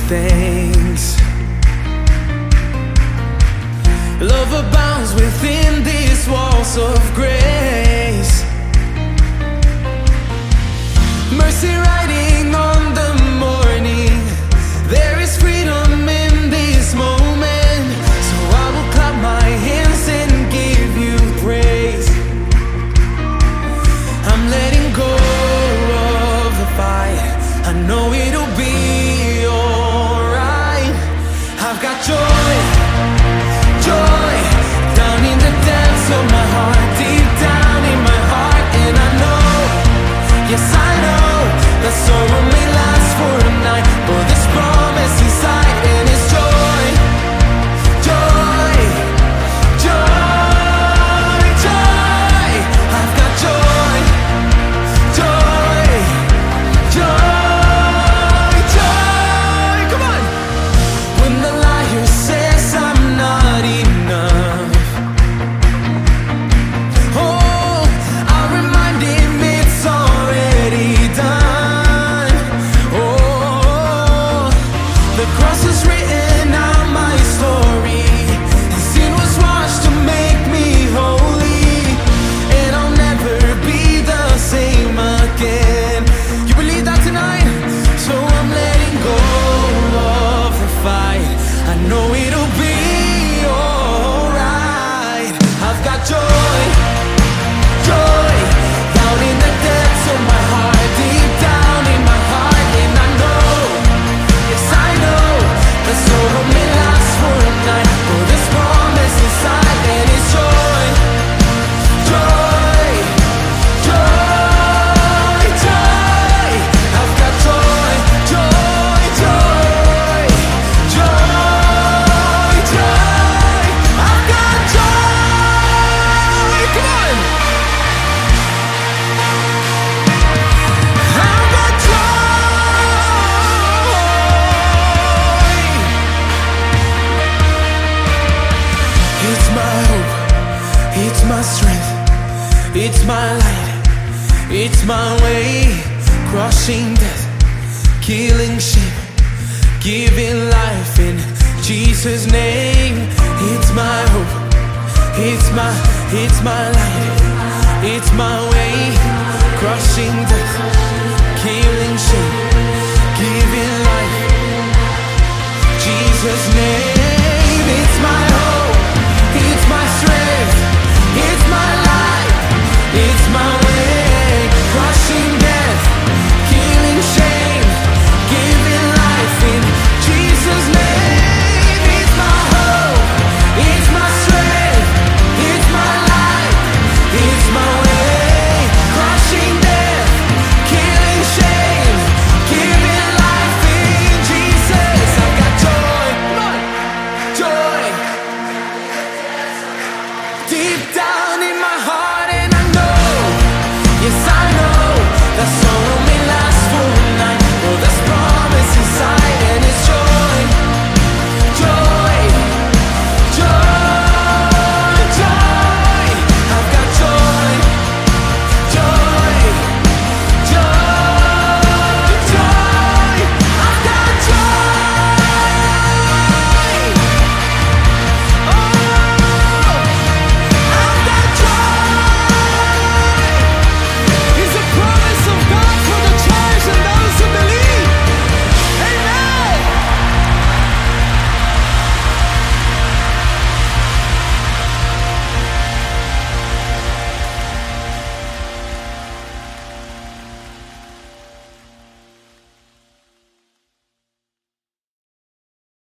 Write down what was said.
thanks. Love abounds within these walls of grace. Mercy riding on the morning. There is freedom in this moment. So I will clap my hands and give you praise. I'm letting go of the fight. I know it'll be alright. I've got joy, joy, down in the depths of my heart, deep down in my heart. And I know, yes I know, that sorrow may last for a night, but this promise inside, and it's joy, joy, joy, joy. I've got joy, joy, joy, joy. Come on. When the liar says I'm not enough, oh, I'll remind him it's already done. Oh, the cross has written out my story. His sin was washed to make me holy, and I'll never be the same again. You believe that tonight? So I'm letting go of the fight. I know it'll be alright. I've got joy, joy, down in the depths of my heart, deep down in my heart. And I know, yes I know, that sorrow may last for a night, but this promise inside, and it's joy, joy, joy, joy. I've got joy, joy, joy, joy, joy. I've got joy. Come on. I've got joy. It's my hope, it's my strength, it's my light, it's my way, crushing death, killing shame, giving life in Jesus' name. It's my hope, it's my light, it's my way, crushing death,